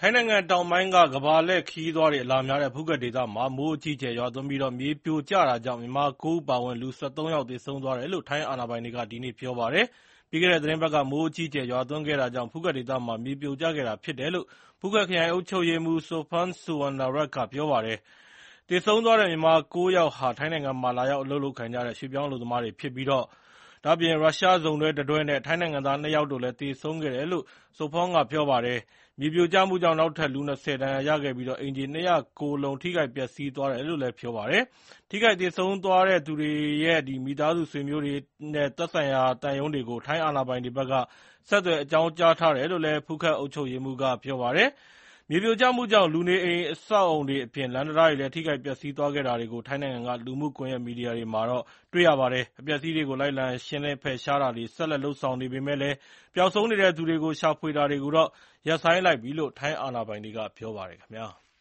ထိုင်းနိုင်ငံတောင်ပိုင်းက ကမ္ဘာလှည့်ခရီးသွားတွေ အလာများတဲ့ ဖူးခက်ဒေသမှာ မိုးအကြီးအကျယ်ရွာသွန်းပြီး မြေပြိုကျတာကြောင့် မြန်မာ ၉ ဦး အပါအဝင် လူ ၁၃ ယောက် သေဆုံးသွားတယ်လို့ ထိုင်းအာဏာပိုင်တွေက ဒီနေ့ ပြောပါတယ်။ ပြီးခဲ့တဲ့ သီတင်းပတ်က မိုးအကြီးအကျယ် ရွာသွန်းခဲ့တာကြောင့် ဖူးခက်ဒေသမှာ မြေပြိုကျခဲ့တာဖြစ်တယ်လို့ ဖူးခက်ခရိုင် အုပ်ချုပ်ရေးမှူး Sophon Suwannararat က ပြောပါတယ်။ သေဆုံးသွားတဲ့ မြန်မာ ၉ ယောက်ဟာ ထိုင်းနိုင်ငံမှာ လာရောက် အလုပ်လုပ်ကိုင်ကြတဲ့ ရွှေ့ပြောင်းအလုပ်သမားတွေဖြစ်ပြီး ရုရှားစုံတွဲတတွဲနဲ့ ထိုင်းနိုင်ငံသား ၂ ယောက်တို့လည်း သေဆုံးခဲ့တယ်လို့ Sophon က ပြောပါတယ်။ မြေပြိုကျမှုကြောင့် နောက်ထပ် လူ ၂၀ ဒဏ်ရာရခဲ့ပြီး အိမ်ခြေ ၂၀၉ လုံး ထိခိုက်ပျက်စီးသွားတယ်လို့ ပြောပါတယ်။ ထိခိုက်သေဆုံးသွားတဲ့သူတွေရဲ့ မိသားစုဆွေမျိုးတွေနဲ့ သက်ဆိုင်ရာ သံရုံးတွေကို ထိုင်းအာဏာပိုင်တွေဘက်က ဆက်သွယ် အကြောင်းကြားထားတယ်လို့ ဖူးခက်အုပ်ချုပ်ရေးမှူးက ပြောပါတယ်။ မြေပြိုကျမှုကြောင့် လူနေအိမ်အဆောက်အအုံတွေအပြင် လမ်းတံတားတွေလည်း ထိခိုက်ပျက်စီးသွားခဲ့တာတွေကို ထိုင်းနိုင်ငံက လူမှုကွန်ရက်မီဒီယာတွေမှာ တွေ့ရပါတယ်။ အပျက်အစီးတွေကို လိုက်လံရှင်းလင်းဖယ်ရှားတာတွေ ဆက်လက်လုပ်ဆောင်နေပေမယ့်လည်း ပျောက်ဆုံးနေတဲ့သူတွေကို ရှာဖွေတာတွေကိုတော့ ရပ်ဆိုင်းလိုက်ပြီလို့ ထိုင်းအာဏာပိုင်တွေက ပြောပါတယ်ခင်ဗျာ။